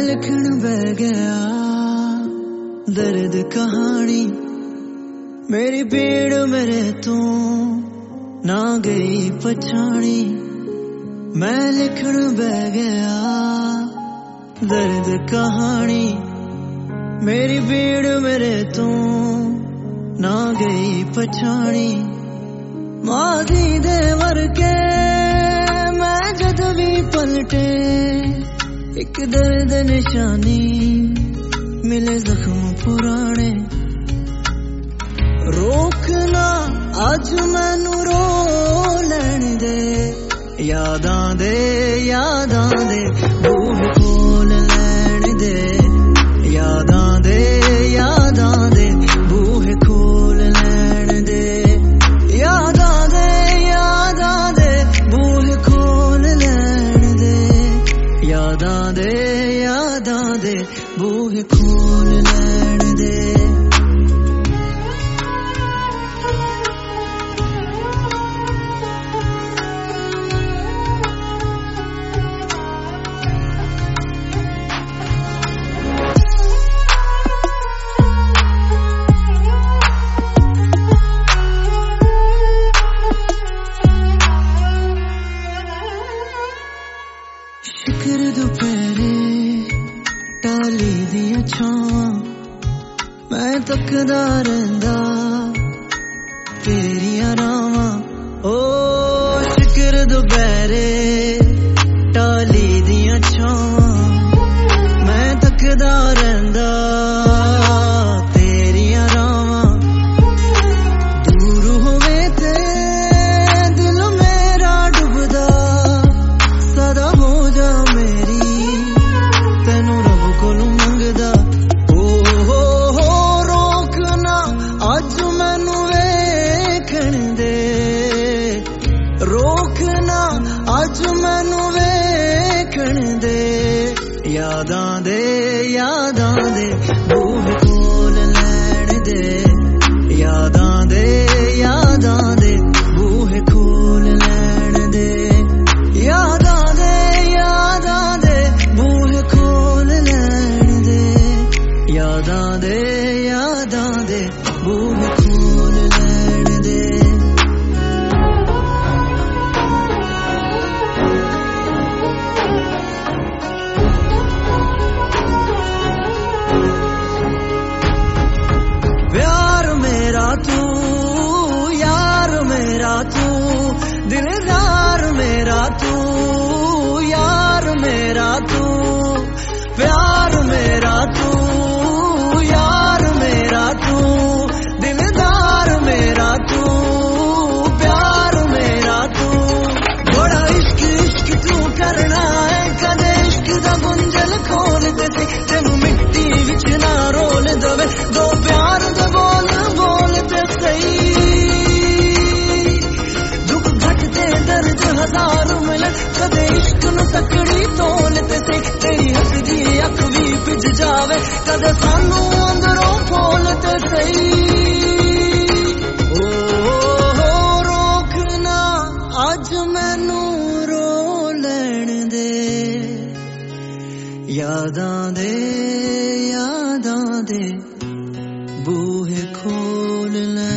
लिखण बह गया दर्द कहानी, मेरी पीड़ मेरे तू ना गई पछाणी। मैं लिखण बह गया दर्द कहानी, मेरी पीड़ मेरे तू ना गई पछाणी। माजी दे वर्के मैं जद भी पलटे एक दर्द निशानी, मिले जख्म पुराने। रोकना अज मैनू रो लैण दे, यादां दे बूह खोल लैण दे, यादां दे बूह खोल लैण दे, यादां दे बूह खोल लैण दे, यादां दे बूह खोल लैण दे। शिकर दुपहरे टाली दियां छावां, मैं तकदा रहिंदा तेरियां रावां। ओ शिकर दुपहरे टाली दियां छावां, मैं तकदा रहिंदा तेरियां रावां। दूर होवे ते दिल मेरा डुबदा, सदा हो जा मेरी तेनू रब कोलू मंगदा। ओ रोकना अज मैनू वेखण दे, रोकना अज मैनू वेखण दे, यादां दे बूह खोल लैण दे, यादां दे बूह खोल लैण दे, यादां दे बूह खोल लैण दे, यादां दे बूह खोल लैण दे। प्यार मेरा तू, यार मेरा तू, दिलदार मेरा तू, यार मेरा तू। प्यार मेरा तू, यार मेरा तू, दिलदार मेरा तू, प्यार मेरा तू। बड़ा इश्क तू करना है, कदे इश्क दा गुंजल खोल दे, तेनू मिट्टी विच ना रोल दवे, दो प्यार दे बोल ते सही। दुख घटते दर्द हजार मिलन, कदे इश्क नू तकड़ी तोल ते सही। तेरी हसदी अख भी भिज जावे, कदे सानू अंदरों खोल ते सही। ओ रोकना अज मैनू रो लैण दे, यादां दे बूहे खोल लैण